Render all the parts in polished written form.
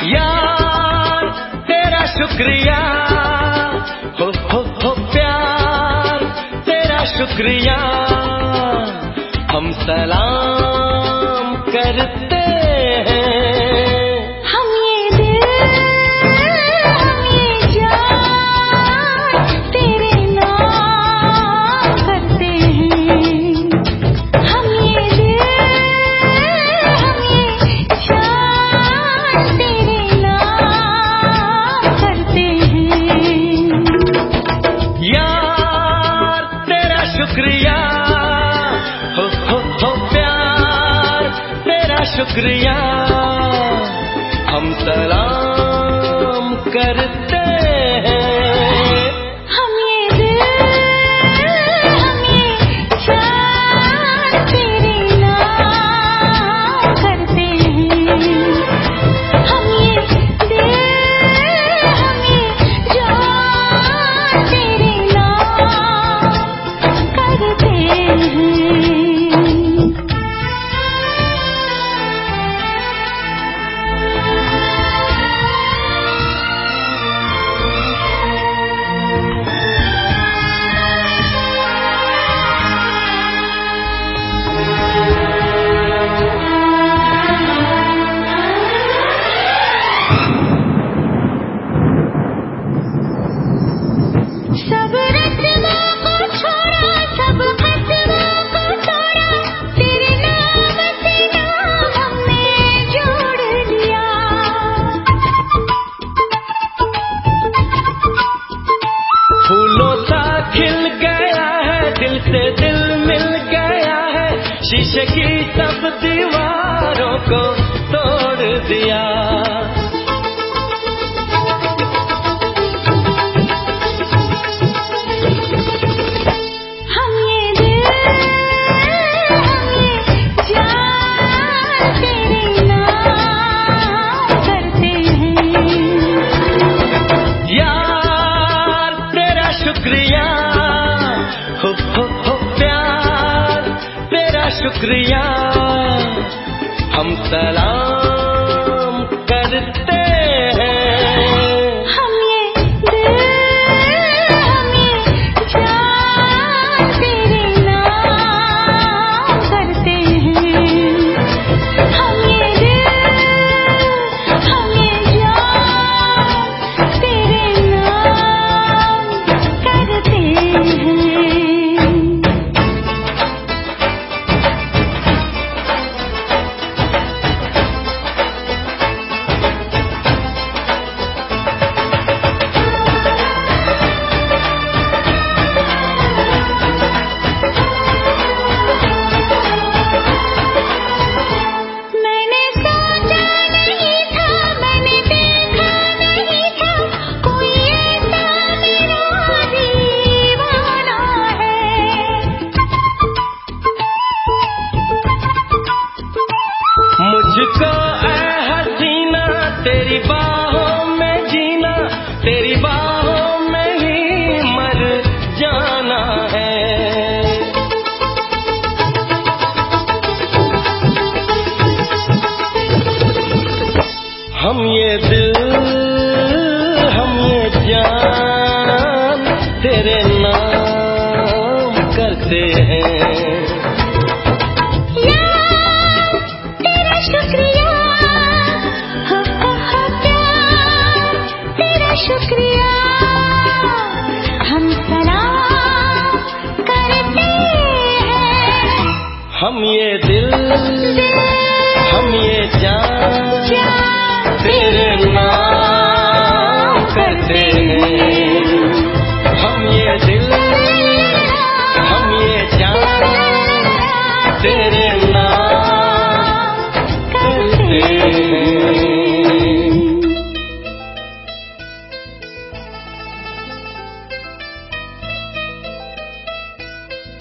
यार तेरा शुक्रिया हो प्यार तेरा शुक्रिया, हम सलाम करते हैं। हम ये दिल हम ये जान तेरे नाम करते हैं। हम ये दिल हम ये जान तेरे नाम करते हैं। यार तेरा शुक्रिया हो प्यार तेरा शुक्रिया, हम सलाम करते हैं। हम ये दिल हम ये जान तेरे नाम करते हैं। हम ये दिल हम ये जान तेरे नाम करते हैं। सब रस्मों को छोड़ा, सब फसलों को तोड़ा, तेरे नाम से नाम हमने जोड़ लिया। फूलों सा खिल गया है, दिल से दिल मिल गया है, शीशे की सब दीवारों को तोड़ दिया। हम ये दिल हम ये जान तेरे नाम करते हैं। यार तेरा शुक्रिया हो प्यार तेरा शुक्रिया, हम सलाम करते हैं। हम ये दिल हम ये जान तेरे नाम करते हैं। हम ये दिल हम ये जान तेरे नाम करते हैं। मैंने सोचा नहीं था, मैंने देखा नहीं था, कोई ऐसा मेरा दीवाना है। मुझको ऐ हसीना तेरी बाहों में जीना, तेरी बाहों में ही मर जाना है। हम ये दिल हम ये जान तेरे नाम करते हैं। यार तेरा शुक्रिया हो प्यार तेरा शुक्रिया, हम सलाम करते हैं। हम ये दिल हम ये जान तेरे नाम करते हैं। हम ये दिल हम ये जान तेरे नाम करते हैं।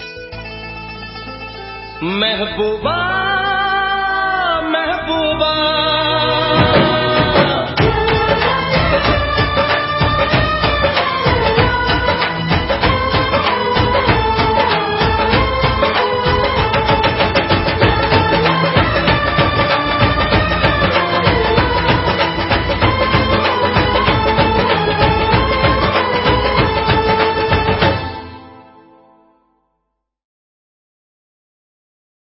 महबूबा महबूबा